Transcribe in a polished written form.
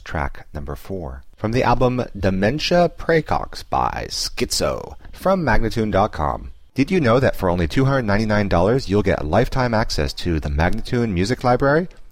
track number 4. From the album Dementia Praecox by Schizo from Magnatune.com. Did you know that for only $299 you'll get lifetime access to the Magnatune Music Library?